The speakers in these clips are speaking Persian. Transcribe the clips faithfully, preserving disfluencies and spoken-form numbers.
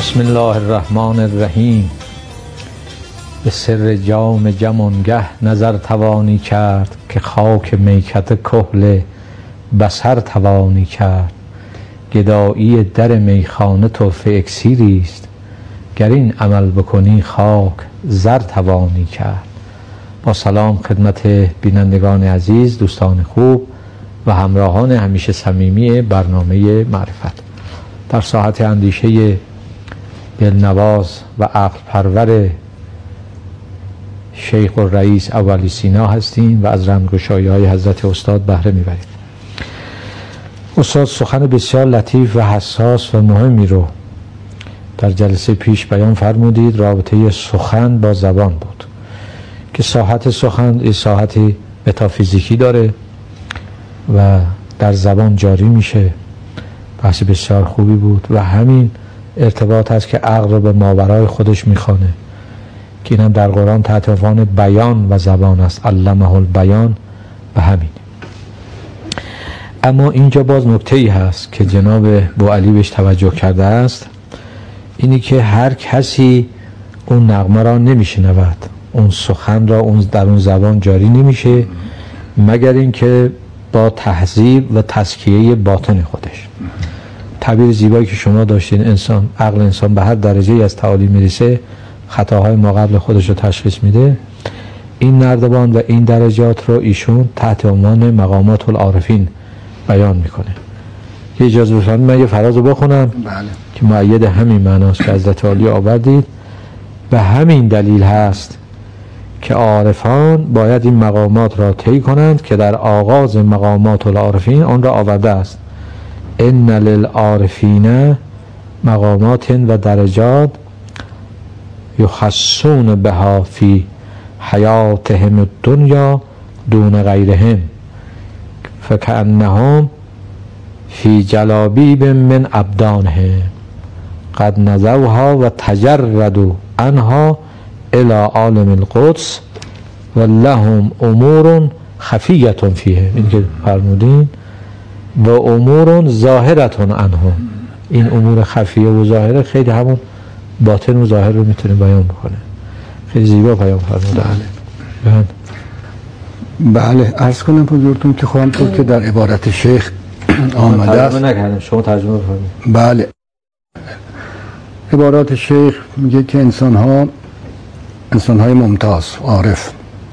بسم الله الرحمن الرحیم. به سر جام جمانگه نظر توانی کرد، که خاک میکده کحل بصر توانی کرد. گدایی در میخانه طرفه اکسیری است، گر این عمل بکنی خاک زر توانی کرد. با سلام خدمت بینندگان عزیز، دوستان خوب و همراهان همیشه صمیمی برنامه معرفت. در ساحت اندیشه دلنواز و عقل پرور شیخ الرئیس اولی سینا هستیم و از رمزگشایی های حضرت استاد بهره میبریم. استاد سخن بسیار لطیف و حساس و مهمی رو در جلسه پیش بیان فرمودید. رابطه سخن با زبان بود که ساحت سخن ساحت متافیزیکی داره و در زبان جاری میشه. بحث بسیار خوبی بود و همین ارتباط هست که عقل رو به ماورای خودش میخوانه، که اینم در قرآن تحت عنوان بیان و زبان است. علمه البیان به همین. اما اینجا باز نکته ای هست که جناب بوعلی بهش توجه کرده است، اینی که هر کسی اون نغمه را نمیشنود، اون سخن را اون در اون زبان جاری نمیشه، مگر اینکه با تهذیب و تزکیه باطن خودش. تعبیر زیبایی که شما داشتین، انسان عقل انسان به هر درجه از تعالی میرسه خطاهای ما قبل خودش رو تشخیص میده. این نردبان و این درجات رو ایشون تحت عنوان مقامات العارفین بیان میکنه. یه اجازه بفرمایید من یه فراز رو بخونم. بله. که مؤید همین معناست که حضرت عالی آوردید. به همین دلیل هست که عارفان باید این مقامات را طی کنند که در آغاز مقامات العارفین آن را آورده است. ان للعارفین مقامات و درجات یخصون بها فی حیاتهم الدنیا دون غیرهم، فکأنهم فی جلابیب من ابدانهم قد نزوها و تجردوا عنها الى عالم القدس و لهم امور خفیه فیه. این که فرمودین و امور ظاهرة عنهم، این امور خفیه و ظاهره خیلی همون باطن و ظاهر رو میتونه بیان بکنه. خیلی زیبا بیان فرموده. بله. بله عرض کنم حضورتون که خواهم طور که در عبارت شیخ آمده است. ترجمه نکردم، شما ترجمه بفرمایید. بله. عبارات شیخ میگه که انسان ها انسان های ممتاز عارف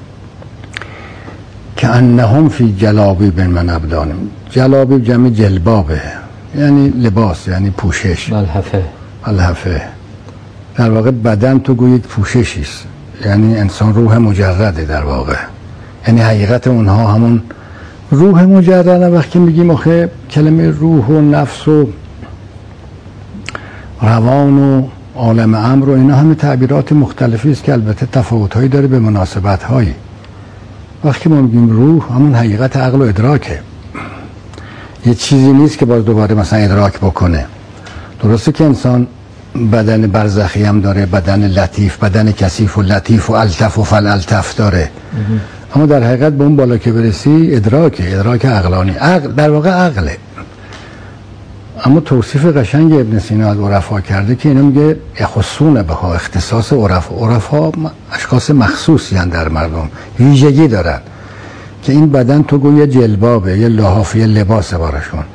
که انهم فی جلابیب من ابدانهم. جلابیب جمع جلبابه، یعنی لباس، یعنی پوشش. ملحفه. ملحفه در واقع بدن تو گویی پوششی است، یعنی انسان روح مجرده در واقع. یعنی حقیقت اونها همون روح مجرده. وقتی میگیم آخه کلمه روح و نفس و روان و عالم امر و اینا همه تعبیرات مختلفی است که البته تفاوت‌هایی داره به مناسبت‌هایی. وقتی ما میگیم روح همون حقیقت عقل و ادراکه، یه چیزی نیست که باز دوباره مثلا ادراک بکنه. درسته که انسان بدن برزخی هم داره، بدن لطیف، بدن کثیف و لطیف و الطف و فالالطف داره، اما در حقیقت به اون بالا که برسی ادراکه، ادراک عقلانی. عقل در واقع عقله. اما توصیف قشنگ ابن سینا از عرفا کرده که اینا میگه یخصون بها، اختصاص عرفا. عرفا اشخاص مخصوصی هستند در مردم، ویژگی دارن که این بدن تو گویا جلبابه، یه لحاف، یه لباسه براشون.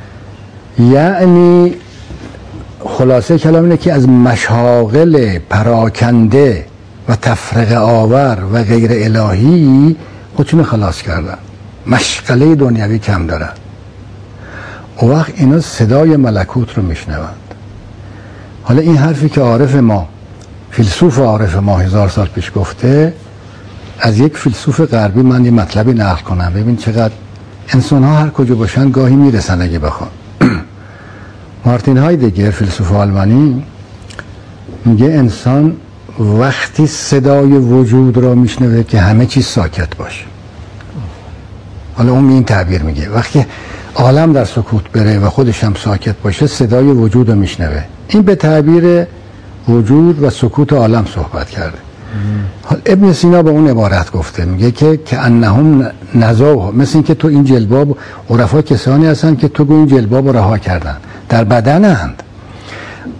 یعنی خلاصه کلام اینه که از مشاغل پراکنده و تفرقه آور و غیر الهی خودشون خلاص کردن، مشغله دنیوی کم دارن. او وقت اینا صدای ملکوت رو میشنوند. حالا این حرفی که عارف ما، فیلسوف عارف ما هزار سال پیش گفته، از یک فیلسوف غربی من یه مطلبی نقل کنم. ببین چقدر انسان ها هر کجا باشن گاهی میرسن اگه بخوان. مارتین هایدگر فیلسوف آلمانی میگه انسان وقتی صدای وجود را میشنوه که همه چیز ساکت باشه. حالا اون این تعبیر میگه وقتی عالم در سکوت بره و خودش هم ساکت باشه صدای وجود رو میشنوه. این به تعبیر وجود و سکوت عالم صحبت کرده. حال ابن سینا به اون عبارت گفته، میگه که که انهم نزاو، مثل این که تو این جلباب، عرفا کسانی هستن که تو این جلباب رو رها کردن، در بدنند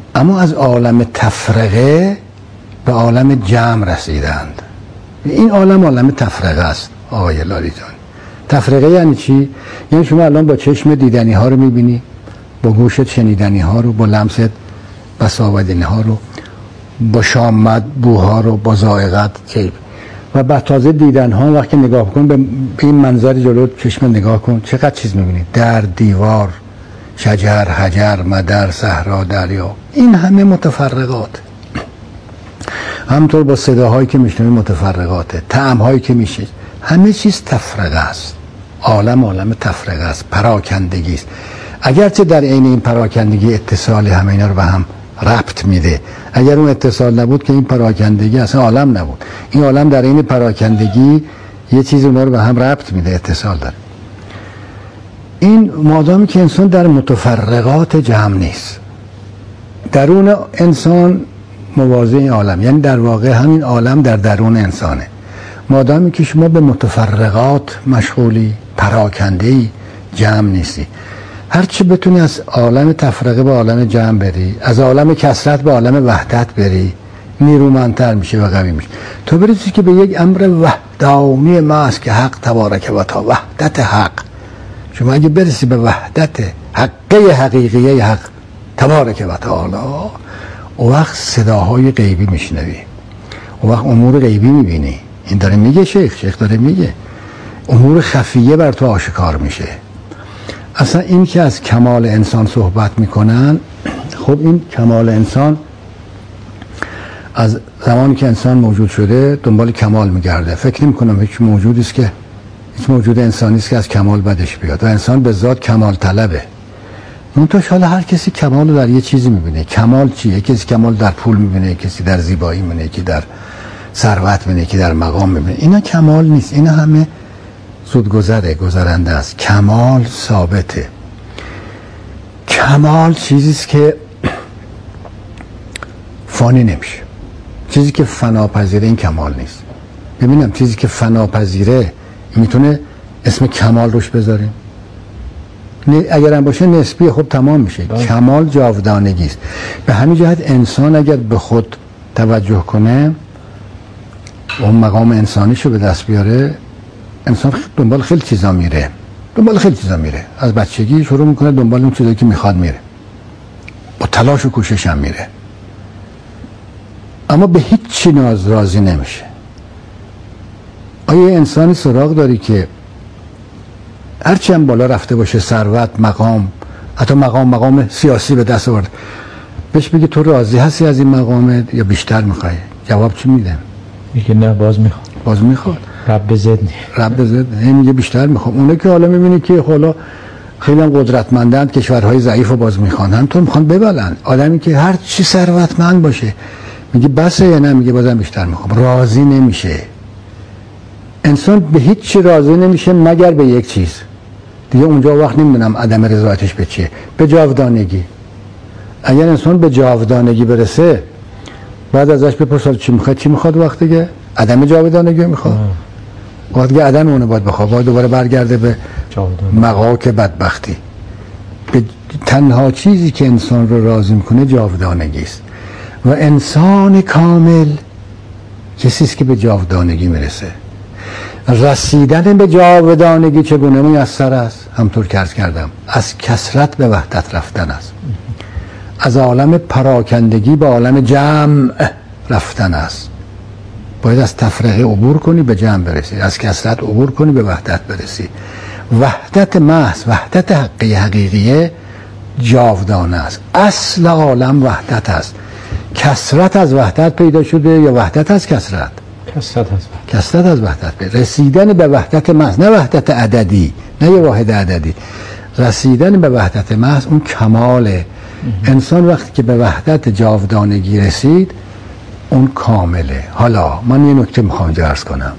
اما از عالم تفرقه به عالم جمع رسیدند. این عالم عالم تفرقه است آقای لالی جان. تفرقه یعنی چی؟ یعنی شما الان با چشم دیدنی ها رو میبینی، با گوشت شنیدنی ها رو، با لمست بساودنی ها رو، با شامت بوها رو، با ذائقت که و بعد تازه دیدن ها. وقتی نگاه کن به این منظر جلو چشم نگاه کن، چقدر چیز میبینی، در، دیوار، شجر، حجر، مدر، صحرا، دریا، این همه متفرقات. همطور با صداهایی که میشنوی متفرقاته، طعمهایی که میشه، همه چیز تفرقه است. عالم عالم تفرقه است، پراکندگی است. اگرچه در عین این پراکندگی اتصال همه اینا رو به هم ربط میده. اگر اون اتصال نبود که این پراکندگی اصلا عالم نبود. این عالم در عین پراکندگی یه چیز اونا رو به هم ربط میده، اتصال داره. این مادامی که انسان در متفرقات جمع نیست، درون انسان موازی این عالم، یعنی در واقع همین عالم در درون انسانه. مادامی که شما به متفرقات مشغولی، پراکنده‌ای، جمع نیستی. هرچی بتونی از عالم تفرقه به عالم جمع بری، از عالم کثرت به عالم وحدت بری، نیرومندتر میشه و قوی میشه. تو برسی که به یک امر وحدانی محض که حق تبارک و تعالی، وحدت حق. شما اگه برسی به وحدت حقه حقیقیه حق تبارک و تعالی، اون وقت صداهای غیبی میشنوی، اون وقت امور غیبی میبینی. این داره میگه شیخ، شیخ داره میگه امور خفیه بر تو آشکار میشه. اصلا این که از کمال انسان صحبت میکنن، خب این کمال انسان از زمانی که انسان موجود شده دنبال کمال میگرده. فکر نمی کنم هیچ موجودی است که هیچ موجود انسانی است که از کمال بدش بیاد و انسان به ذات کمال طلبه. منتها حالا هر کسی کمال رو در یه چیزی میبینه. کمال چیه؟ کسی کمال در پول میبینه، کسی در زیبایی میبینه، یکی در ثروت میبینه، یکی در مقام میبینه. اینا کمال نیست، اینا همه زودگذره، گذرنده است. کمال ثابته. کمال چیزی است که فانی نمیشه. چیزی که فناپذیره این کمال نیست. ببینم چیزی که فناپذیره میتونه اسم کمال روش بذاریم؟ اگر هم باشه نسبی، خب تمام میشه. ده. کمال جاودانگی است. به همین جهت انسان اگر به خود توجه کنه، اون مقام انسانیشو به دست بیاره، انسان دنبال خیلی چیزا میره. دنبال خیلی چیزا میره. از بچگی شروع میکنه دنبال اون چیزایی که میخواد میره. با تلاش و کوشش هم میره. اما به هیچ چی ناز راضی نمیشه. آیا انسانی سراغ داری که هرچی هم بالا رفته باشه، ثروت، مقام، حتی مقام مقام سیاسی به دست آورد، بهش بگی تو راضی هستی از این مقامت یا بیشتر میخوای؟ جواب چی میده؟ میگه نه، باز میخواد. باز میخواد. رب زدنی. رب زدنی. میگه بیشتر میخوام. اونه که حالا میبینی که حالا خیلی هم قدرتمندند، کشورهای ضعیف رو باز میخوان، هم تو میخوان ببلن. آدمی که هر چی ثروتمند باشه میگه بسه یا نه، میگه بازم بیشتر میخوام. راضی نمیشه. انسان به هیچ چی راضی نمیشه مگر به یک چیز. دیگه اونجا وقت نمیدونم عدم رضایتش به چیه؟ به جاودانگی. اگر انسان به جاودانگی برسه، بعد ازش بپرسه چی میخواد، چی میخواد؟ وقت دیگه عدم جاودانگی میخواد. وقت دیگه عدم اونو باید بخواد، باید دوباره برگرده به مغاک بدبختی. به تنها چیزی که انسان رو راضی میکنه جاودانگی است و انسان کامل کسی است که به جاودانگی میرسه. رسیدن به جاودانگی چگونه میسر است؟ همطور که عرض کردم، از کثرت به وحدت رفتن است. از عالم پراکندگی به عالم جمع رفتن است. باید از تفرقه عبور کنی به جمع برسی، از کثرت عبور کنی به وحدت برسی. وحدت محض، وحدت حقی حقیقیه جاودانه است. اصل عالم وحدت است. کثرت از وحدت پیدا شده یا وحدت از کثرت؟ کثرت از وحدت. کثرت از وحدت. رسیدن به وحدت محض، نه وحدت عددی، نه یه واحد عددی. رسیدن به وحدت محض اون کماله. انسان وقتی که به وحدت جاودانگی رسید اون کامله. حالا من یه نکته میخوام عرض کنم.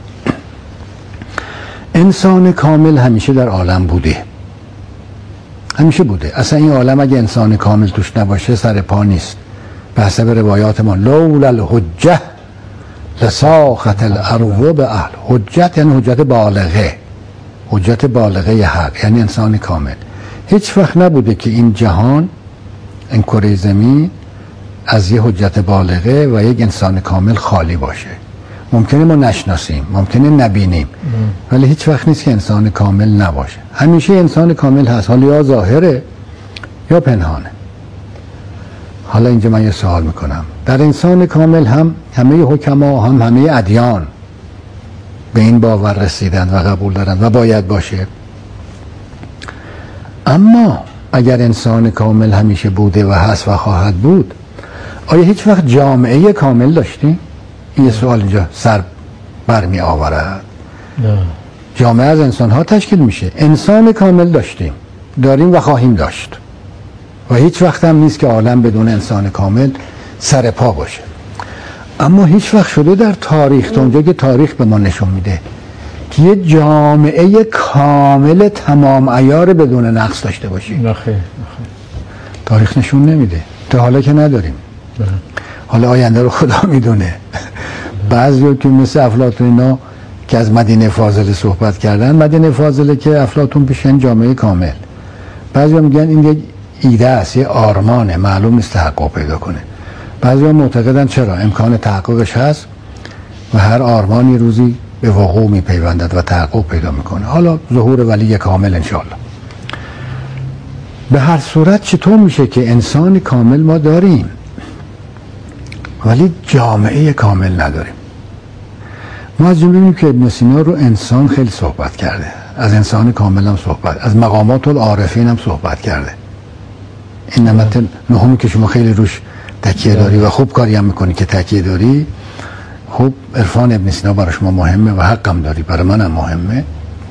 انسان کامل همیشه در عالم بوده، همیشه بوده. اصلا این عالم اگه انسان کامل توش نباشه سر پا نیست. به حسب روایات ما لولا الحجه لساخت الارض به اهل. حجت یعنی حجت بالغه، حجت بالغه حق، یعنی انسان کامل. هیچ وقت نبوده که این جهان، این کره زمین از یه حجت بالغه و یک انسان کامل خالی باشه. ممکنه ما نشناسیم، ممکنه نبینیم، ولی هیچ وقت نیست که انسان کامل نباشه. همیشه انسان کامل هست، حالا یا ظاهره یا پنهانه. حالا اینجا من یه سوال میکنم، در انسان کامل هم همه حکما هم همه ادیان به این باور رسیدن و قبول دارن و باید باشه. اما اگر انسان کامل همیشه بوده و هست و خواهد بود، آیا هیچ وقت جامعه کامل داشتیم؟ این یه سوال اینجا سر برمی آورد. نه. جامعه از انسان ها تشکیل میشه. انسان کامل داشتیم، داریم و خواهیم داشت و هیچ وقت هم نیست که عالم بدون انسان کامل سر پا باشه. اما هیچ وقت شده در تاریخ، اونجا که تاریخ به ما نشون میده که یه جامعه کامل تمام عیار بدون نقص داشته باشیم. نه خیر. تاریخ نشون نمیده، تا حالا که نداریم. نه. حالا آینده رو خدا میدونه. بعضی که مثل افلاطون اینا که از مدینه فاضله صحبت کردن، مدینه فاضله که افلاطون پیشن جامعه کامل، بعضی هم میگن این یک ایده است، یه آرمانه، معلوم نیست تحقق پیدا کنه. بعضی هم معتقدن چرا امکان تحققش هست و هر آرمانی روزی به وقوع میپیوندد و تحقق پیدا میکنه. حالا ظهور ولی کامل انشاءالله. به هر صورت چطور میشه که انسان کامل ما داریم ولی جامعه کامل نداریم؟ ما از جمله می‌بینیم که ابن سینا رو انسان خیلی صحبت کرده، از انسان کامل هم صحبت، از مقامات العارفین هم صحبت کرده. این نمت نهمی که شما خیلی روش تکیه داری و خوب کاری هم میکنی که تکیه داری. خوب عرفان ابن سینا برای شما مهمه و حقم داری، برای من هم مهمه.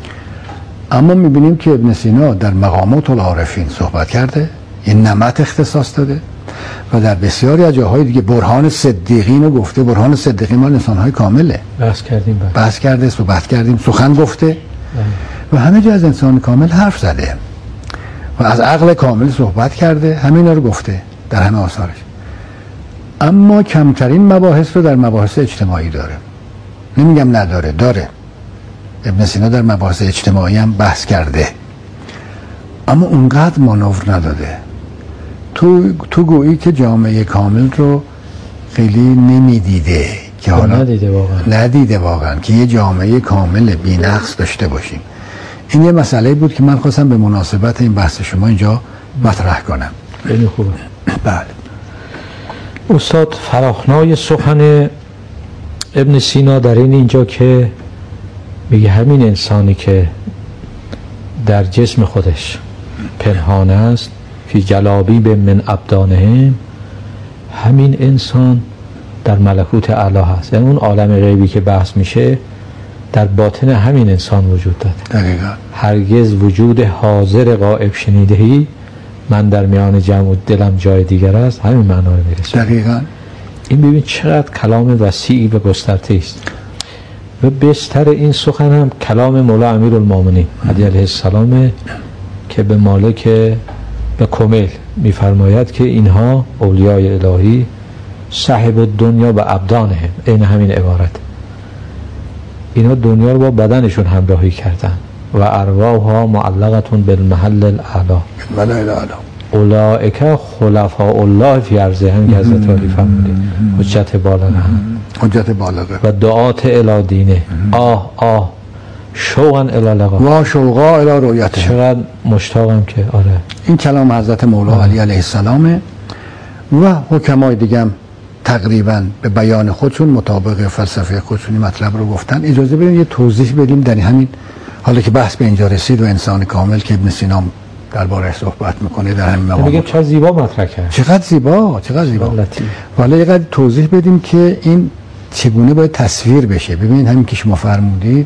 اما میبینیم که ابن سینا در مقامات العارفین صحبت کرده، این نمت اختصاص داده و در بسیاری از جاهای دیگه برهان صدیقین رو گفته. برهان صدیقین مال انسان‌های کامله، بحث کردیم بحث, بحث کرده، صحبت کردیم، سخن گفته بله. و همه جا از انسان کامل حرف زده و از عقل کامل صحبت کرده، همین رو گفته در همه آثارش. اما کمترین مباحث رو در مباحث اجتماعی داره. نمیگم نداره، داره. ابن سینا در مباحث اجتماعی هم بحث کرده، اما اونقدر مانور نداده. تو تو گویی که جامعه کامل رو خیلی نمیدیده، که حالا ندیده واقعا ندیده واقعا که یه جامعه کامل بی‌نقص داشته باشیم. این یه مسئله بود که من خواستم به مناسبت این بحث شما اینجا مطرح کنم. خیلی خوبه. بله. استاد، فراخنای سخن ابن سینا در این اینجا که میگه همین انسانی که در جسم خودش پنهان است فی جلابیب من ابدانهم، همین انسان در ملکوت اعلی هست. یعنی اون عالم غیبی که بحث میشه در باطن همین انسان وجود داره. دقیقا. هرگز وجود حاضر غائب شنیدهی من در میان جمع و دلم جای دیگر است، همین معنا رو میرسه. دقیقا. این ببین چقدر کلام وسیعی و گسترده است و بستر این سخن هم کلام مولا امیرالمومنین علی علیه السلام که به مالک به کمیل میفرماید که اینها اولیای الهی صاحب الدنیا و ابدانهم، این همین عبارت، اینا دنیا رو با بدنشون همراهی کردن و ارواحها معلقتون بالمحل الاعلی ملائل اعلی اولئک خلفاء الله فی ارضه، هم که حضرت علی فرموده حجت بالغه حجت بالغه و دعات الی دینه. آه آه شوقا الی لقا و شوقا الی رؤیته. چقدر مشتاقم که آره. این کلام حضرت مولا آه. علی علیه السلام و حکمای دیگه هم تقریبا به بیان خودشون مطابق فلسفه خودشون مطلب رو گفتن. اجازه بدین یه توضیح بدیم در همین، حالا که بحث به اینجا رسید و انسان کامل که ابن سینا درباره‌اش صحبت میکنه در همین مقام، میگم چقدر زیبا مطرح کرد، چقدر زیبا، چقدر زیبا. حالا یه قدر توضیح بدیم که این چگونه باید تصویر بشه. ببینید همین که شما فرمودید،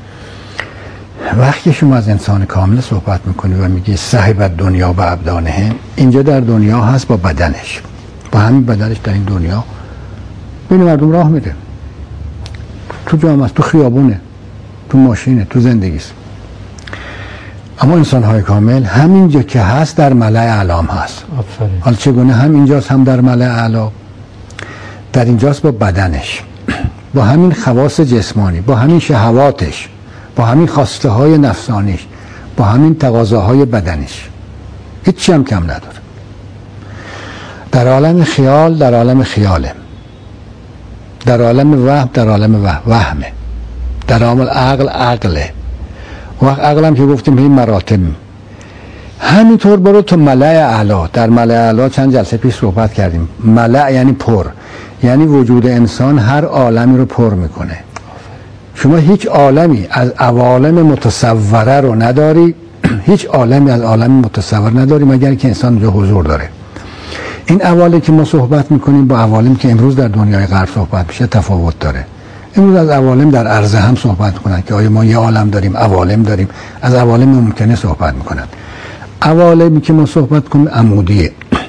وقتی شما از انسان کامل صحبت میکنید و میگی صاحب دنیا و ابدانه، اینجا در دنیا هست با بدنش، با همین بدنش در این دنیا بین مردم راه میره، تو جامعه است، تو خیابونه، تو ماشینه، تو زندگیست. اما انسان‌های کامل همینجا که هست در ملأ اعلام هست. آفرین. حالا چگونه هم اینجاست هم در ملأ اعلا؟ در اینجاست با بدنش، با همین خواص جسمانی، با همین شهواتش، با همین خواسته های نفسانیش، با همین تقاضاهای بدنش، هیچی هم کم نداره. در عالم خیال در عالم خیاله، در عالم وهم در عالم وهمه، در عالم عقل عقله. وقت عقل هم که گفتیم این مراتب. همینطور برو تو ملأ اعلی. در ملأ اعلی چند جلسه پیش صحبت کردیم. ملأ یعنی پر، یعنی وجود انسان هر عالمی رو پر میکنه. شما هیچ عالمی از عوالم متصوره رو نداری، هیچ عالمی از عالم متصور نداری مگر که انسان اونجا حضور داره. این عوالمی که ما صحبت میکنیم با عوالمی که امروز در دنیای غرب صحبت میشه تفاوت داره. امروز از عوالم در عرضه هم صحبت میکنن که آیا ما یه عالم داریم، عوالم داریم، از عوالم ممکنه صحبت میکنن. عوالمی که ما صحبت کنیم عمودیه،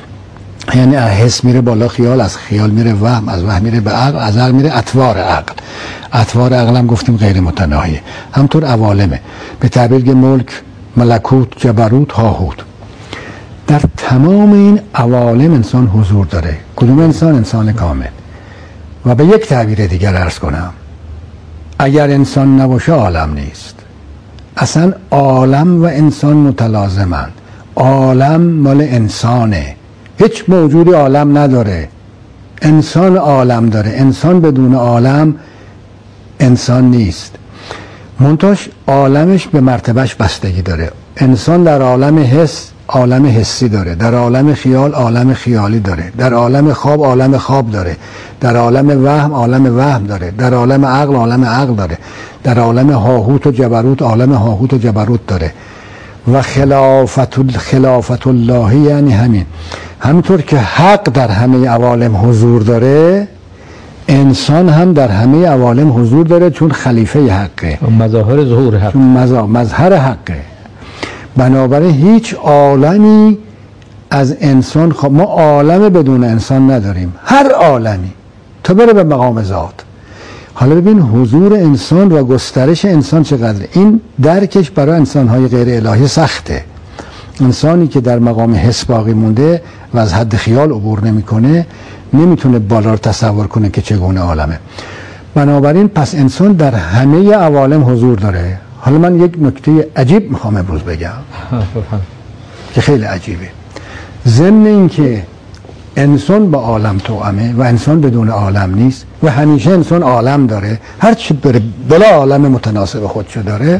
یعنی حس میره بالا خیال، از خیال میره وهم، از وهم میره به عقل، از عقل میره اطوار عقل. اطوار عقل هم گفتیم غیر متناهیه. همطور عوالمه، به تعبیر ملک، ملکوت، جبروت، هاهوت. در تمام این عوالم انسان حضور داره. کدوم انسان؟ انسان کامل. و به یک تعبیر دیگر عرض کنم، اگر انسان نباشه عالم نیست. اصلا عالم و انسان متلازمن. عالم مال انسانه، هیچ موجودی عالم نداره، انسان عالم داره. انسان بدون عالم انسان نیست. منتهاش عالمش به مرتبهش بستگی داره. انسان در عالم حس عالم حسی داره، در عالم خیال عالم خیالی داره، در عالم خواب عالم خواب داره، در عالم وهم عالم وهم داره، در عالم عقل عالم عقل داره، در عالم هاهوت و جبروت عالم هاهوت و جبروت داره. و خلافت خلافت الله یعنی همین. همینطور که حق در همه عوالم حضور داره، انسان هم در همه عوالم حضور داره، چون خلیفه حقه، مظاهر ظهور حق، چون مظهر حقه. بنابراین هیچ عالمی از انسان خب ما عالم بدون انسان نداریم، هر عالمی تا بره به مقام ذات. حالا ببین حضور انسان و گسترش انسان چقدره. این درکش برای انسان‌های غیر الهی سخته. انسانی که در مقام حس باقی مونده و از حد خیال عبور نمی‌کنه نمیتونه بالا رو تصور کنه که چگونه عالمه. بنابراین پس انسان در همه عوالم حضور داره. حالا من یک نکته عجیب میخوام امروز بگم که خیلی عجیبه. ضمن این که انسان با عالم توأمه و انسان بدون عالم نیست و همیشه انسان عالم داره، هر چی بره بلا عالم متناسب خودشو داره،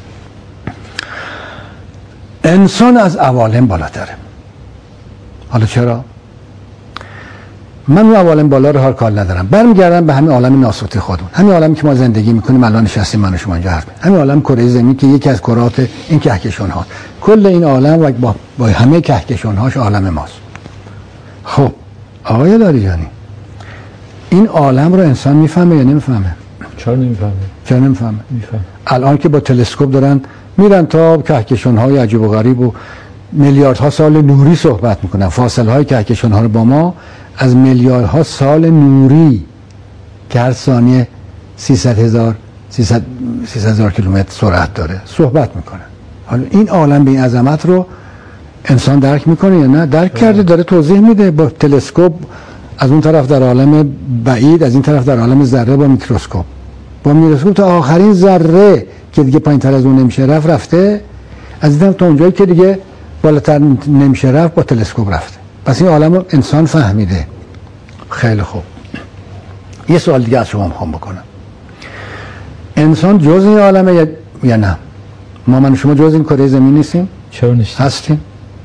انسان از عوالم بالاتره. حالا چرا؟ من اون عوالم بالا رو هر کار ندارم، برمیگردم به همین عالم ناسوتی خودمون، همین عالمی که ما زندگی میکنیم الان نشستیم من و شما اینجا حرف میزنیم، همین عالم کره زمین که یکی از کرات این کهکشان ها، کل این عالم و با, با همه کهکشان هاش عالم ماست. خب آقای لاریجانی، این عالم رو انسان میفهمه یا نمیفهمه؟ چرا نمیفهمه؟ چرا نمیفهمه؟ میفهمه. الان که با تلسکوپ دارن میرن تا کهکشان های عجیب و غریب و میلیاردها سال نوری صحبت میکنن، فاصله های کهکشان ها رو با ما از میلیاردها سال نوری که هر ثانیه سیصد هزار سیصد هزار کیلومتر سرعت داره صحبت میکنن. حالا این عالم به این عظمت رو انسان درک میکنه یا نه؟ درک کرده، داره توضیح میده با تلسکوپ، از اون طرف در عالم بعید، از این طرف در عالم ذره با میکروسکوپ، با میکروسکوپ تا آخرین ذره که دیگه پایین تر از اون نمیشه رفت رفته، از این طرف تا اونجایی که دیگه بالاتر نمیشه رفت با تلسکوپ رفته. پس این عالم انسان فهمیده. خیلی خوب. یه سوال دیگه از شما میخوام بکنم. انسان جز این عالمه یا, یا نه؟ ما من شما جز این کره زمین نیستیم؟ چرا نیستیم؟ هستیم.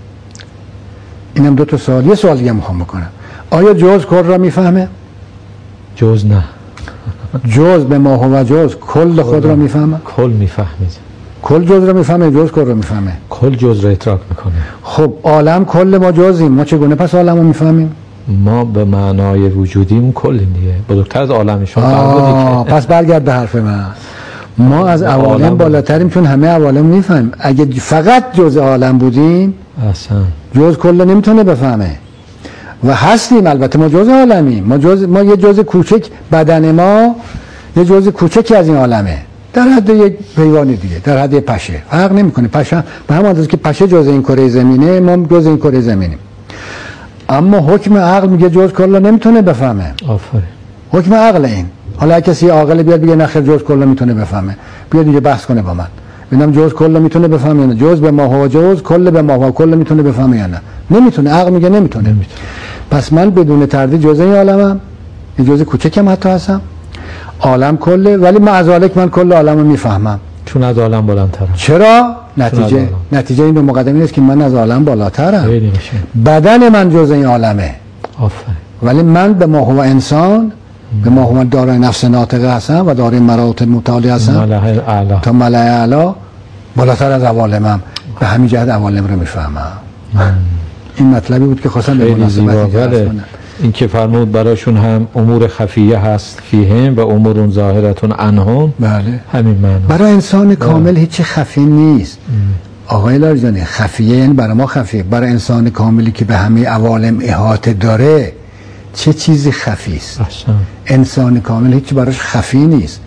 اینم دو تا سوال. یه سوال دیگه میخوام بکنم. آیا جز کل را میفهمه؟ جز نه. جز به ما هو جز کل خود را میفهمه؟ کل میفهمید. کل جز را میفهمه، جز کل را میفهمه؟ کل جز را ادراک میکنه. خب عالم کل ما جزیم، ما چگونه پس عالم رو میفهمیم؟ ما به معنای وجودیم کلیم دیگه، بزرگتر از عالم شما فرمودی که پس برگرد به حرف من. ما از عوالم بالاتریم چون همه عوالم میفهمیم. اگه فقط جز عالم بودیم اصلا جز کل نمیتونه بفهمه. و هستیم البته، ما جز عالمیم، ما جز ما یه جز کوچک، بدن ما یه جز کوچکی از این عالمه، در حد یک حیوانی دیگه، در حد پشه، فرق نمیکنه. پشه به همون اندازه که پشه جز این کره زمینه، ما جز این کره زمینیم. اما حکم عقل میگه جز کلا نمیتونه بفهمه. آفرین. حکم عقل این. حالا کسی عاقل بیاد بگه نه خیر جز کلا میتونه بفهمه، بیاد دیگه بحث کنه با من، ببینم جز کلا میتونه بفهمه یا نه، جز به ما هو جز کل به ما هو کل میتونه بفهمه یا نه؟ نمیتونه. عقل میگه نمیتونه. نمیتونه. پس من بدون تردید جزء این عالمم، یه جزء کوچکم حتی هستم، عالم کله، ولی معذالک من کل عالم رو میفهمم چون از عالم بالاترم. چرا؟ نتیجه نتیجه این به مقدمه نیست که من از عالم بالاترم. خیلی بدن من جزء این عالمه. آفرین. ولی من به ما هو انسان، به ما هو دارای نفس ناطقه هستم و دارای مراتب متعالی هستم ملأ اعلی تا ملأ اعلی، بالاتر از عوالمم. به همین جهت عوالم رو میفهمم. این مطلبی بود که خواستم به مناسبت عرض کنم. این که فرمود براشون هم امور خفیه هست فیهم و امور ظاهرتون عنهم. بله. همین معنی. برای انسان کامل هیچ خفی نیست. آقای لاریجانی، خفیه یعنی برای ما خفیه. برای انسان کاملی که به همه عوالم احاطه داره چه چیزی خفی است؟ انسان کامل هیچ براش خفی نیست.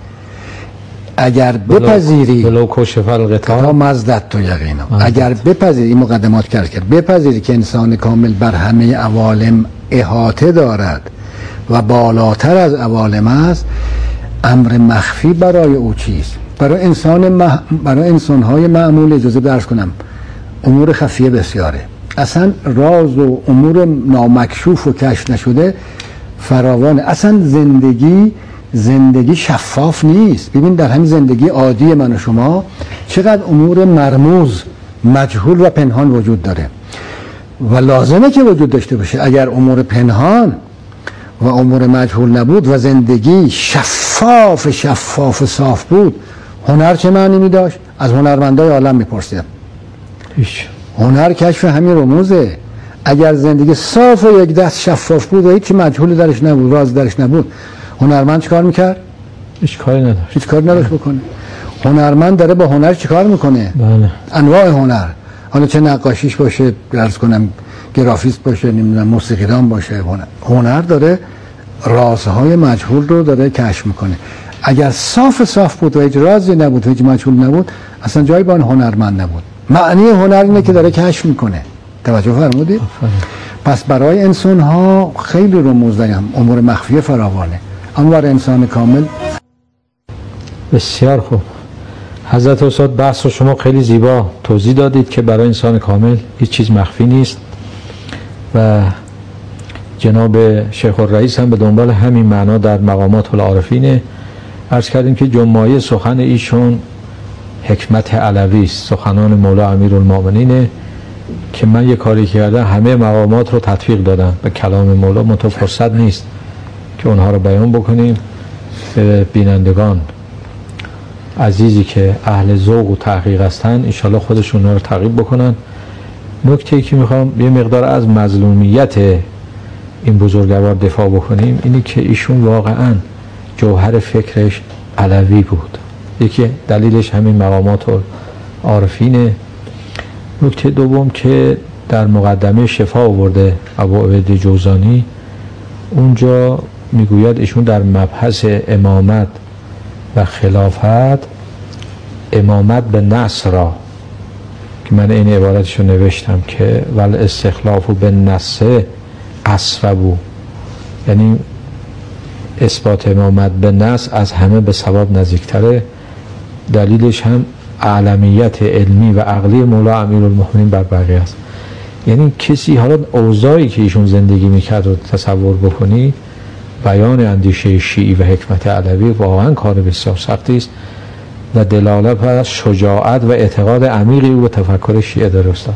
اگر بپذیری بلو کشف الغطا مزدت تو یقینا، اگر بپذیری، این مقدمات کرد کرد بپذیری که انسان کامل بر همه عوالم احاطه دارد و بالاتر از عوالم است، امر مخفی برای او چیست؟ برای انسان مح... برای انسان‌های معمول اجازه درس کنم امور خفیه بسیاره. اصلا راز و امور نامکشوف و کشف نشده فراوانه. اصلا زندگی زندگی شفاف نیست. ببین در همین زندگی عادی من و شما چقدر امور مرموز، مجهول و پنهان وجود داره و لازمه که وجود داشته باشه. اگر امور پنهان و امور مجهول نبود و زندگی شفاف شفاف و صاف بود، هنر چه معنی می داشت؟ از هنرمندای عالم میپرسیدم. هیچ. هنر کشف همین رموزه. اگر زندگی صاف و یک دست شفاف بود و هیچ مجهول درش نبود، راز درش نبود، هنرمند چیکار میکرد؟ هیچ کاری نداشت. هیچ کاری نداشت بکنه. هنرمند داره با هنر چیکار میکنه؟ بله. انواع هنر، حالا چه نقاشیش باشه، عرض کنم گرافیست باشه، نمیدونم موسیقیدان باشه، هنر. هنر داره رازهای مجهول رو داره کشف میکنه. اگر صاف صاف بود و هیچ رازی نبود و هیچ مجهول نبود، اصلا جایی با هنرمند نبود. معنی هنر اینه که داره کشف میکنه. توجه فرمودید؟ پس برای انسان ها خیلی رموز داریم، امور مخفی فراوانه، اما برای انسان کامل. بسیار خوب. حضرت استاد بحث رو شما خیلی زیبا توضیح دادید که برای انسان کامل هیچ چیز مخفی نیست و جناب شیخ الرئیس هم به دنبال همین معنا در مقامات العارفین عرض کردیم که جمعه سخن ایشون حکمت علوی است، سخنان مولا امیرالمومنین که من یه کاری کردم همه مقامات رو تطبیق دادم به کلام مولا، منتها فرصت نیست که اونها رو بیان بکنیم. به بینندگان عزیزی که اهل ذوق و تحقیق هستن انشالله خودشون رو تعقیب بکنن. نکته‌ای که میخوام یه مقدار از مظلومیت این بزرگوار دفاع بکنیم اینی که ایشون واقعا جوهر فکرش علوی بود. یکی دلیلش همین مقامات عارفینه. نکته دوم که در مقدمه شفا آورده ابو عبید جوزانی، اونجا میگوید ایشون در مبحث امامت و خلافت، امامت به نصر را که من این عبارتشو نوشتم که ول استخلاف به نصر اسربو، یعنی اثبات امامت به نص از همه به ثواب نزدیکتره. دلیلش هم اعلمیت علمی و عقلی مولا امیرالمومنین بر بقیه است. یعنی کسی حالا اوضاعی که ایشون زندگی میکرد و تصور بکنی، بیان اندیشه شیعی و حکمت علوی واقعا کار بسیار سختی است و دلالت بر شجاعت و اعتقاد عمیقی او به تفکر شیعه داره. استاد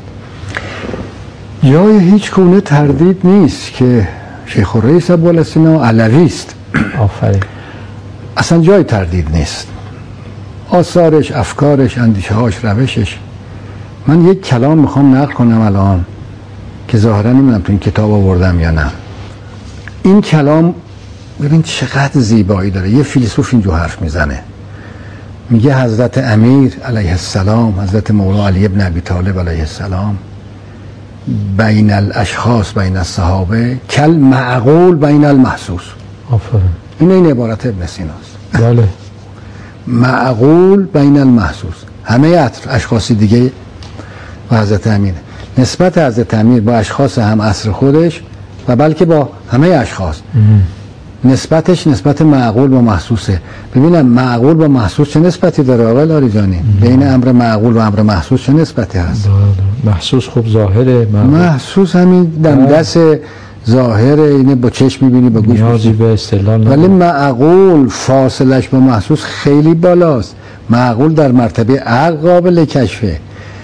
جای هیچ گونه تردید نیست که شیخ الرئیس ابوالحسن علوی است. آفرین. اصلا جای تردید نیست. آثارش، افکارش، اندیشه هاش، روشش. من یک کلام میخوام نقل کنم الان که ظاهرا نمیدونم تو این کتاب آوردم یا نه. این کلام ببین چقدر زیبایی داره. یه فیلسوف اینجور حرف میزنه، میگه حضرت امیر علیه السلام، حضرت مولا علی ابن ابی طالب علیه السلام، بین الاشخاص بین الصحابه کل معقول بین المحسوس. آفرین. این این عبارت ابن سیناست. بله. معقول بین المحسوس، همه اشخاص دیگه و حضرت امیر، نسبت حضرت امیر با اشخاص هم عصر خودش و بلکه با همه اشخاص ام. نسبتش نسبت معقول با محسوسه. ببینم معقول با محسوس چه نسبتی داره آقای لاریجانی؟ بین امر معقول و امر محسوس چه نسبتی هست؟ محسوس خب ظاهره. محسوس همین دمدست ظاهر اینه با چشم میبینی با گوش نیازی به استدلال ولی معقول فاصلش با محسوس خیلی بالاست. معقول در مرتبه عقل قابل کشفه.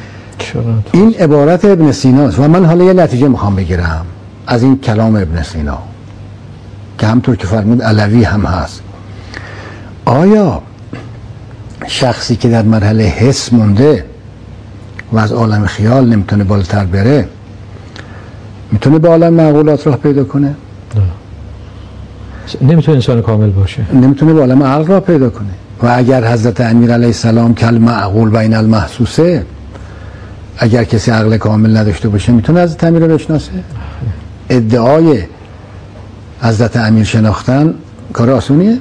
این عبارت ابن سیناست و من حالا یه نتیجه میخوام بگیرم از این کلام ابن سینا که همطور که فرمود علوی هم هست. آیا شخصی که در مرحله حس مونده و از عالم خیال نمیتونه بالاتر بره میتونه به عالم معقولات راه پیدا کنه؟ نه. نمیتونه انسان کامل باشه، نمیتونه به عالم عقل راه پیدا کنه. و اگر حضرت امیر علیه السلام کل معقول بین المحسوسه، اگر کسی عقل کامل نداشته باشه میتونه حضرت امیر رو بشناسه؟ ادعای حضرت امیر شناختن کار آسونیه؟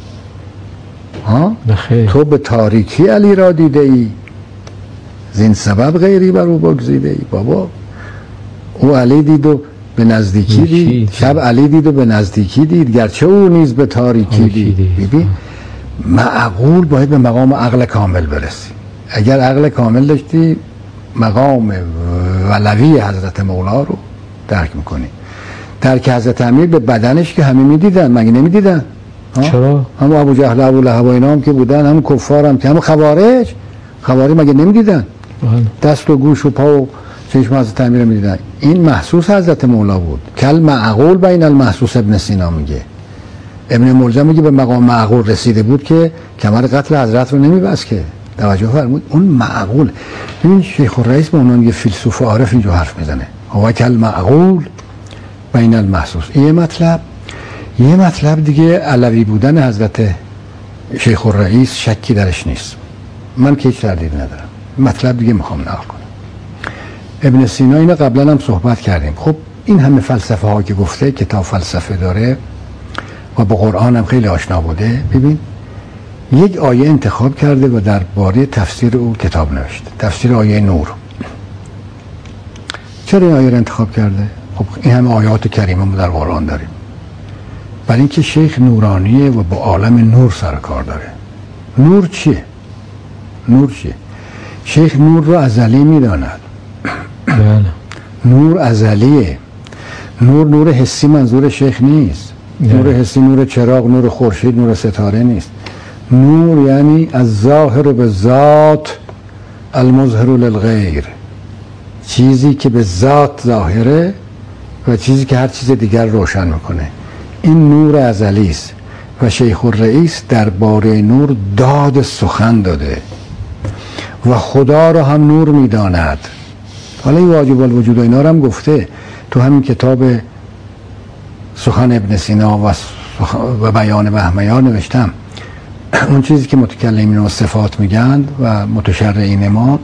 ها؟ نخیر. تو به تاریکی علی را دیده ای، زین سبب غیری بر او بگزیده ای. بابا او علی دید و به نزدیکی دید، شب علی دید و به نزدیکی دید، گرچه او نیز به تاریکی دید. ببین معقول باید به مقام عقل کامل برسی. اگر عقل کامل داشتی مقام ولوی حضرت مولا رو درک میکنی. درک حضرت امیر به بدنش که همه میدیدن، مگه نمیدیدن؟ چرا؟ هم ابو جهل ابو لهب و اینا هم که بودن، هم کفار هم که هم خوارج خوارج مگه نمیدیدن؟ دست و گوش و پا و چشم حضرت امیر میدیدن. این محسوس حضرت مولا بود. کل معقول بین المحسوس ابن سینا میگه. ابن ملجم میگه به مقام معقول رسیده بود که کمر قتل حضرت رو نمیبست که. توجه فرمود اون معقول. ببین شیخ الرئیس به عنوان یه فیلسوف عارف اینجا حرف میزنه. هو کل معقول بین المحسوس. یه مطلب یه مطلب دیگه علوی بودن حضرت شیخ الرئیس شکی درش نیست. من که هیچ تردید ندارم. مطلب دیگه میخوام نقل کنم. ابن سینا اینو قبلا هم صحبت کردیم. خب این همه فلسفه ها که گفته، کتاب فلسفه داره و با قرآن هم خیلی آشنا بوده. ببین یک آیه انتخاب کرده و درباره تفسیر او کتاب نوشته. تفسیر آیه نور. چرا این آیه رو انتخاب کرده؟ خب این همه آیات کریمه ما در قرآن داریم. برای اینکه شیخ نورانیه و با عالم نور سر کار داره. نور چیه؟ نور چیه؟ شیخ نور رو ازلی میداند. نور ازلیه. نور نور حسی منظور شیخ نیست. نور حسی نور چراغ، نور خورشید، نور ستاره نیست. نور یعنی از ظاهر به ذات المظهر للغیر، چیزی که به ذات ظاهره و چیزی که هر چیز دیگر روشن میکنه. این نور ازلی است و شیخ الرئیس درباره نور داد سخن داده و خدا رو هم نور میداند. حالا این واجب الوجود و اینا رو هم گفته تو همین کتاب سخن ابن سینا و, و بیان بهمیان نوشتم. اون چیزی که متکلمین و صفات میگن و متشرعین ما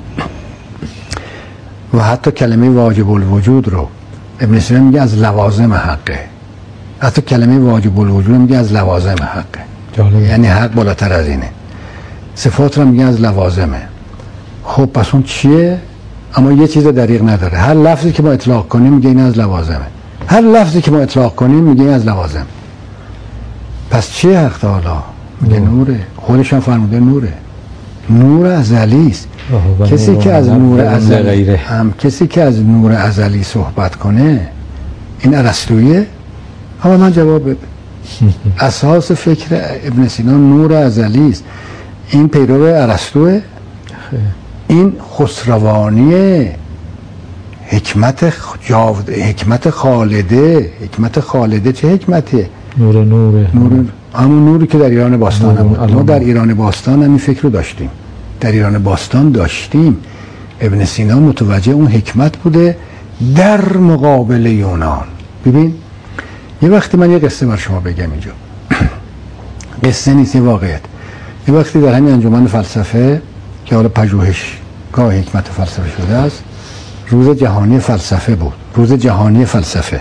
و حتی کلمه واجب الوجود رو ابن سینا میگه از لوازم حقه. حتی کلمه واجب الوجود میگه از لوازم حقه. جالب. یعنی حق بالاتر از اینه. صفات رو میگه از لوازمه. خب پس اون چیه؟ اما یه چیز دریغ نداره. هر لفظی که ما اطلاق کنیم میگه این از لوازمه. هر لفظی که ما اطلاق کنیم میگه این از لوازم. پس چیه حق تعالی؟ میگه نوره. خودش هم فرموده نوره. نور ازلی است. کسی که از نور ازلی هم کسی که از نور ازلی صحبت کنه این ارسطویه؟ اما من جواب بده. اساس فکر ابن سینا نور ازلی است. این پیرو ارسطوئه؟ این خسروانی حکمت جاود حکمت خالده. حکمت خالده چه حکمتیه؟ نور نوره. نور همون نوری که در ایران باستان هم. ما در ایران باستان هم این فکر رو داشتیم. در ایران باستان داشتیم. ابن سینا متوجه اون حکمت بوده در مقابل یونان. ببین یه وقتی من یه قصه بر شما بگم اینجا. قصه نیست، یه واقعیت. یه وقتی در همین انجمن فلسفه که حالا پژوهشگاه حکمت فلسفه شده است، روز جهانی فلسفه بود. روز جهانی فلسفه.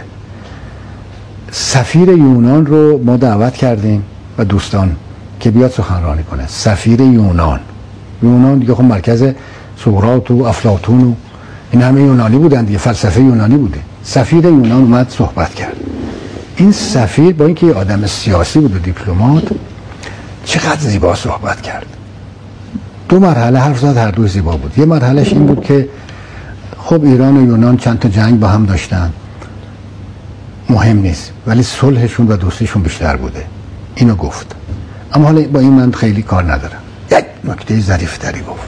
سفیر یونان رو ما دعوت کردیم و دوستان که بیاد سخنرانی کنه. سفیر یونان. یونان دیگه خب مرکز سقراط و افلاطون و این همه یونانی بودن دیگه. فلسفه یونانی بوده. سفیر یونان اومد صحبت کرد. این سفیر با اینکه یه آدم سیاسی بود و دیپلمات چقدر زیبا صحبت کرد. دو مرحله حرف زد، هر دو زیبا بود. یه مرحلهش این بود که خب ایران و یونان چند تا جنگ با هم داشتن مهم نیست، ولی صلحشون و دوستیشون بیشتر بوده. اینو گفت. اما حالا با این من خیلی کار ندارم. یک نکته ظریف‌تری گفت.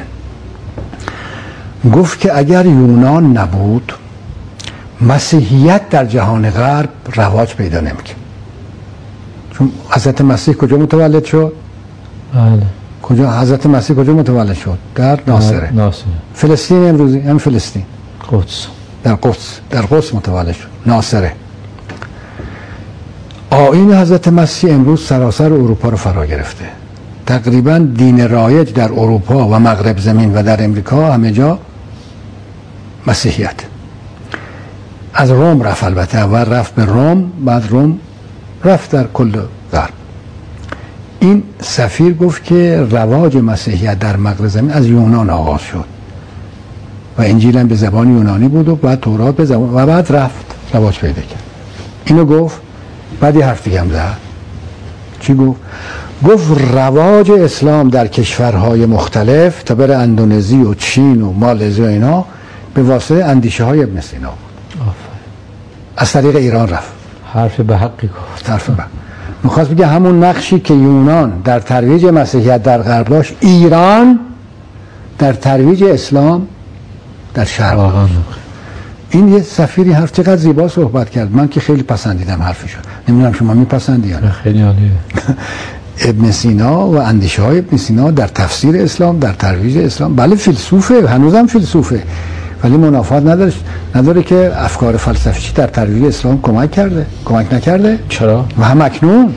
گفت که اگر یونان نبود مسیحیت در جهان غرب رواج پیدا نمی‌کرد. چون حضرت مسیح کجا متولد شد؟ بله. کجا حضرت مسیح کجا متولد شد؟ در ناصره. ناصره. فلسطین امروزی، هم فلسطین. قدس. در قدس، در قدس متولد شد. ناصره. آیین حضرت مسیح امروز سراسر اروپا رو فرا گرفته. تقریبا دین رایج در اروپا و مغرب زمین و در امریکا همه جا مسیحیت. از روم رفت، البته اول رفت به روم، بعد روم رفت در کل غرب. این سفیر گفت که رواج مسیحیت در مغرب زمین از یونان آغاز شد و انجیل هم به زبان یونانی بود و بعد تورات به زبان و بعد رفت رواج پیدا کرد. اینو گفت. بعد یه حرف دیگه هم زد. چی گفت؟ گفت رواج اسلام در کشورهای مختلف تا بره اندونزی و چین و مالزی و اینا به واسطه اندیشه های ابن سینا بود. از طریق ایران رفت. حرف به حقی گفت. حرف به میخواست بگه همون نقشی که یونان در ترویج مسیحیت در غرب داشت، ایران در ترویج اسلام در شرق داشت. این یه سفیری حرف چقدر زیبا صحبت کرد. من که خیلی پسندیدم حرفشو. نمیدونم شما میپسندی یا نه؟ خیلی عالیه. ابن سینا و اندیشه های ابن سینا در تفسیر اسلام، در ترویج اسلام، بله فیلسوفه، هنوزم فیلسوفه، ولی منافات نداره نداره که افکار فلسفی در ترویج اسلام کمک کرده، کمک نکرده؟ چرا؟ و هم اکنون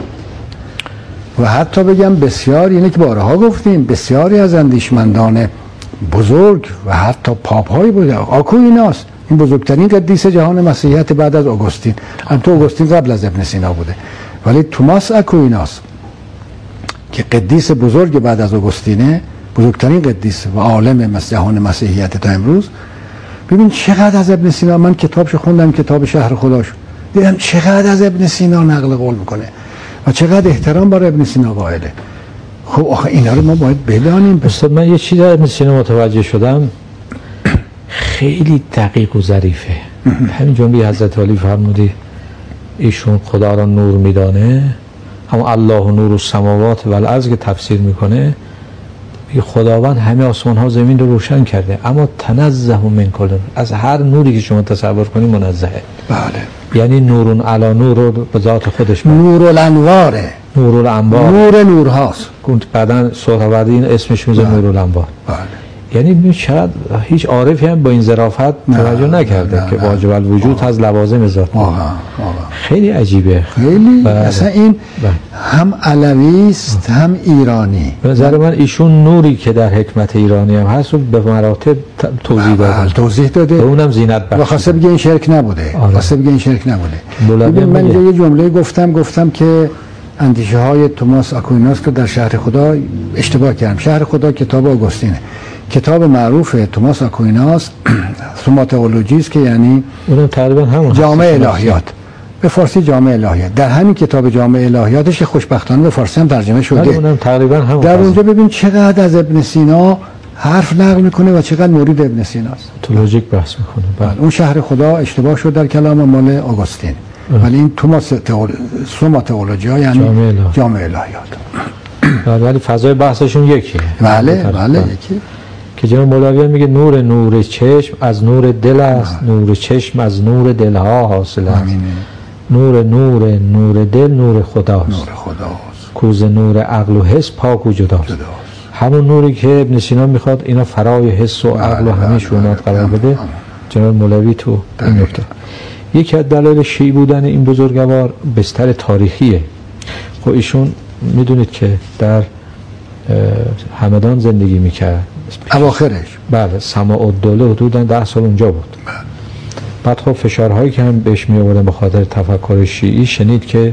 و حتی بگم بسیار، اینه که بارها گفتیم، بسیاری از اندیشمندان بزرگ و حتی پاپ های بوده. آکویناس این بزرگترین قدیس جهان مسیحیت بعد از اوگوستین، البته اوگوستین قبل از ابن سینا بوده، ولی توماس آکویناس که قدیس بزرگ بعد از اوگوستینه، بزرگترین قدیس و عالم جهان مسیحیت تا امروز. ببین چقدر از ابن سینا، من کتابشو خوندم، کتاب شهر خداشو، دیدم چقدر از ابن سینا نقل قول میکنه و چقدر احترام برای ابن سینا قائله. خب آخه اینا رو ما باید بدانیم. استاد من یه چیزی در ابن سینا متوجه شدم خیلی دقیق و ظریفه. همین جمله حضرت علی فرمودی ایشون خدا را نور میدانه، همون الله نور السماوات و الارض که تفسیر میکنه، میگه خداوند همه آسمان ها زمین رو روشن کرده، اما تنزه من کل، از هر نوری که شما تصور کنی منزهه. بله. یعنی نورون علی نور رو به ذات خودش بره. نور الانواره، نور الانوار، نور نورهاست. بعدن سهروردی این اسمش میذاره نور الانوار. بله. یعنی شاید هیچ عارفی هم با این ظرافت توجه نکرده نه، نه، که واجب الوجود از لوازم ذات. خیلی عجیبه. خیلی بله. اصلا این بله. هم علوی است هم ایرانی. به نظر من ایشون نوری که در حکمت ایرانی هم هست رو به مراتب توضیح داده. توضیح داده. به اونم زینت بخش. واسه بگه این شرک نبوده. واسه بگه این شرک نبوده. ببین من یه جمله گفتم گفتم که اندیشه های توماس آکویناس رو در شهر خدا اشتباه کردم. شهر خدا کتاب اوگوستینه. کتاب معروف توماس آکویناس سوما تئولوژیست که یعنی اونم تقریبا همون جامع الهیات، به فارسی جامع الهیات. در همین کتاب جامع الهیاتش خوشبختانه به فارسی هم ترجمه شده. اونم تقریبا همون. در اونجا ببین چقدر از ابن سینا حرف نقل میکنه و چقدر مورد ابن سیناست. تئولوژیک بحث میکنه. اون شهر خدا اشتباه شد در کلام مال اوگوستین. ولی این توماس تئول سوما تئولوژیا یعنی جامع, جامع الهیات. ولی فضای بحثشون یکیه. بله بله یکی. که جناب مولوی میگه نور نور چشم از نور دل است، نور چشم از نور دلها حاصل است. نور نور نور دل نور خداست. نور خداست. کوز نور عقل و حس پاک و جداست. همون نوری که ابن سینا میخواد اینا فرای حس و عقل و همه شونات قرار بده، جناب مولوی تو این نکته. یکی از دلایل شیعی بودن این بزرگوار بستر تاریخیه. خب ایشون میدونید که در همدان زندگی میکرد اواخرش. بله. سماع الدوله حدوداً ده سال اونجا بود. بله. بعد خب فشارهایی که هم بهش می آوردن به خاطر تفکر شیعی، شنید که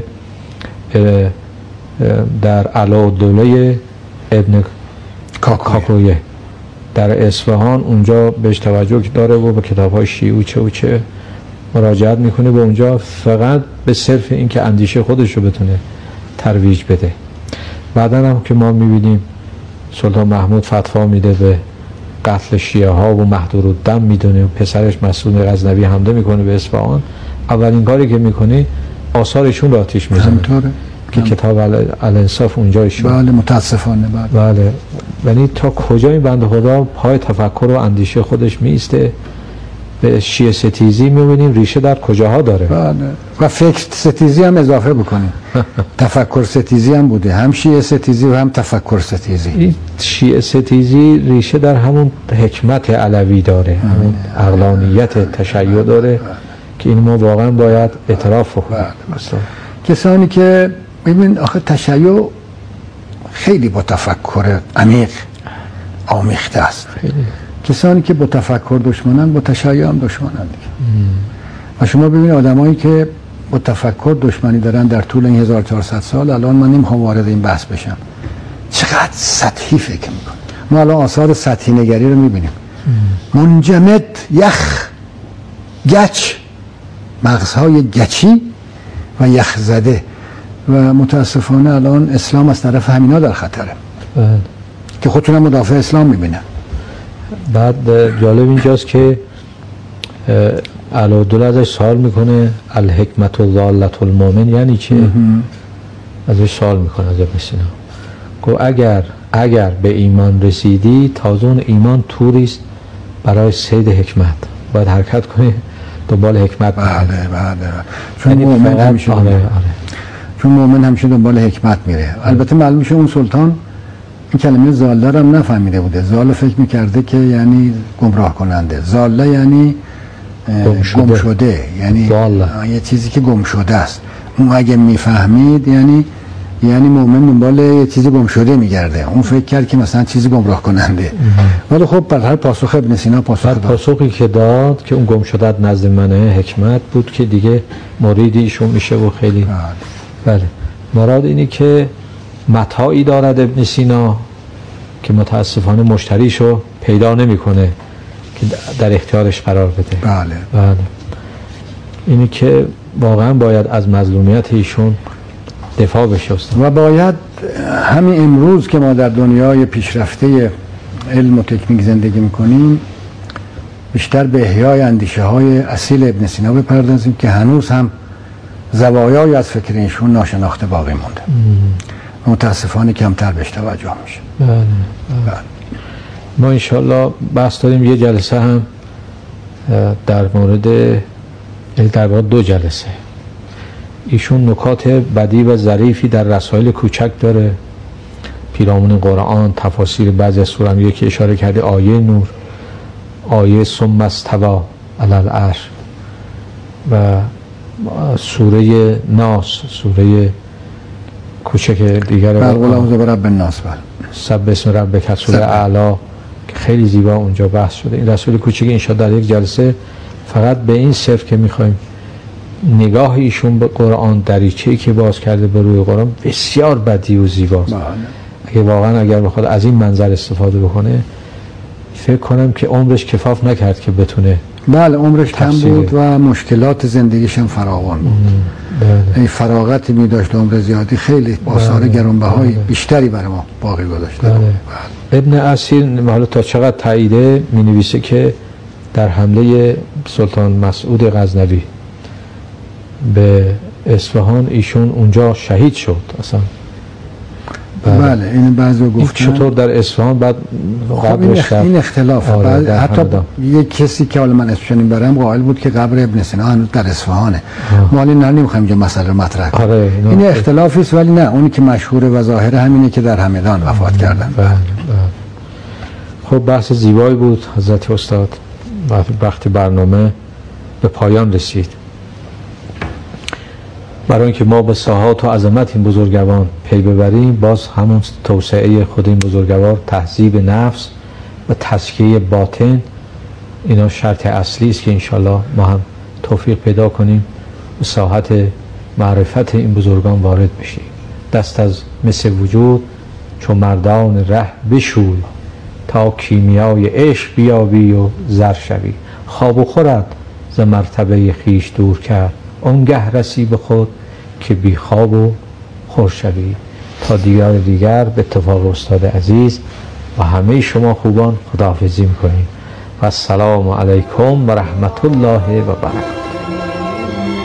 در علاءالدوله ابن کاکویه در اصفهان اونجا بهش توجه داره و به کتاب‌های شیعی و چه و چه مراجعت میکنه به اونجا، فقط به صرف این که اندیشه خودش رو بتونه ترویج بده. بعدن هم که ما میبینیم سلطان محمود فتوا میده به قتل شیعه ها و محضور الدم میدونه و پسرش مسعود غزنوی حمله میکنه به اصفهان، اولین کاری که میکنی آثارشون رو آتیش میزنی همینطوره که کتاب الانصاف اونجا شد. بله متاسفانه. بله بله. یعنی تا کجا این بنده خدا پای تفکر و اندیشه خودش میسته؟ به شیعه ستیزی میبینیم ریشه در کجاها داره. بله. و فکر ستیزی هم اضافه بکنیم. تفکر ستیزی هم بوده، هم شیعه ستیزی و هم تفکر ستیزی. این شیعه ستیزی ریشه در همون حکمت علوی داره، همون عقلانیت تشیع داره که این ما واقعا باید اعتراف بکنیم. کسانی که ببین آخه تشیع خیلی با تفکر عمیق آمیخته است. خیلی. کسانی که با تفکر دشمنن با تشیع هم دشمنن دیگه. و شما ببینید آدمایی که با تفکر دشمنی دارن در طول این هزار و چهارصد سال، الان من نمیخوام وارد این بحث بشم، چقدر سطحی فکر میکنن. ما الان آثار سطحی نگری رو میبینیم، منجمد، یخ، گچ، مغزهای گچی و یخ زده. و متاسفانه الان اسلام از طرف همینا در خطره که خودتونم مدافع اسلام میبینن. بعد جالب اینجاست که علادوله ازش سوال میکنه الحکمت و ضالت المؤمن یعنی چه؟ ازش سوال میکنه از ابن سینا. گو اگر اگر به ایمان رسیدی تازه اون ایمان توریست برای صید حکمت، باید حرکت کنی دنبال حکمت. بله بله. چون مؤمن همیشه آره آره. چون مؤمن همیشه دنبال حکمت میره. البته معلوم میشه اون سلطان این کلمه ضاله هم نفهمیده بوده. ضاله فکر میکرده که یعنی گمراه کننده. ضاله یعنی گم شده, گم شده. یعنی یه چیزی که گم شده است. اون اگه میفهمید یعنی یعنی مؤمن دنبال یه چیزی گم شده میگرده. اون فکر کرد که مثلا چیزی گمراه کننده. ولی خب بر هر پاسخ ابن سینا پاسخ داد. پاسخی که داد که اون گم شده نزد منه حکمت بود که دیگه مرید ایشون میشه و خیلی بله. بله. مراد اینی که متاعی دارد ابن سینا که متاسفانه مشتریشو پیدا نمیکنه که در اختیارش قرار بده. بله. بله. اینی که واقعا باید از مظلومیت ایشون دفاع بشه و باید همین امروز که ما در دنیای پیشرفته علم و تکنیک زندگی میکنیم بیشتر به احیای اندیشه های اصیل ابن سینا بپردازیم که هنوز هم زوایای از فکر ایشون ناشناخته باقی مونده. متاسفانه کمتر بهش توجه میشه. بله. بله. ما انشالله بحث داریم یه جلسه هم در مورد در واقع دو جلسه. ایشون نکات بدی و ظریفی در رسائل کوچک داره، پیرامون قرآن، تفاسیر بعضی از سوره، یکی اشاره کرده آیه نور، آیه ثم استوی علی العرش و سوره ناس، سوره کوچک دیگر قل اعوذ برب الناس، سبح اسم ربک، سوره اعلی که خیلی زیبا اونجا بحث شده. این رسول کوچک انشاءالله در یک جلسه فقط به این صرف که میخوایم نگاه ایشون به قرآن، دریچه‌ای که باز کرده به روی قرآن بسیار بدی و زیباست. اگه واقعا اگر بخواد از این منظر استفاده بکنه فکر کنم که عمرش کفاف نکرد که بتونه. بله عمرش کم بود و مشکلات زندگیش هم فراوان بود. بله. این فراغتی می داشت عمر زیادی، خیلی آثار گرانبهای بله. بیشتری برای ما باقی گذاشته. بله. بله. ابن اسیر حالا تا چقدر تاییده می نویسه که در حمله سلطان مسعود غزنوی به اصفهان ایشون اونجا شهید شد اصلا. بله, بله. این بعضی گفتن چطور در اصفهان بعد خب این, اخ... این اختلاف بعد حتی یک کسی که حالا من اسمش نمیبرم قائل بود که قبر ابن سینا هنوز در اصفهانه. ما الان نمیخوایم اینجا مسئله مطرح کنیم. آره این اختلافی است، ولی نه اونی که مشهور و ظاهر همینه که در همدان وفات کردن. بله. بله. خب بحث زیبایی بود حضرت استاد. وقتی برنامه به پایان رسید، برای اینکه ما به ساحات و عظمت این بزرگوار پی ببریم، باز همون توسعه خود این بزرگوار، تهذیب نفس و تزکیه باطن، اینا شرط اصلی است که انشالله ما هم توفیق پیدا کنیم به ساحت معرفت این بزرگان وارد بشیم. دست از مس وجود چو مردان ره بشوی، تا کیمیای عشق بیابی و زر شوی. خواب و خورد ز مرتبه خویش دور کرد، آنگه رسی به خود که بی خواب و خور شوی. تا دیگر دیگر به اتفاق استاد عزیز و همه شما خوبان خداحافظی میکنیم و السلام علیکم و رحمت الله و برکاته.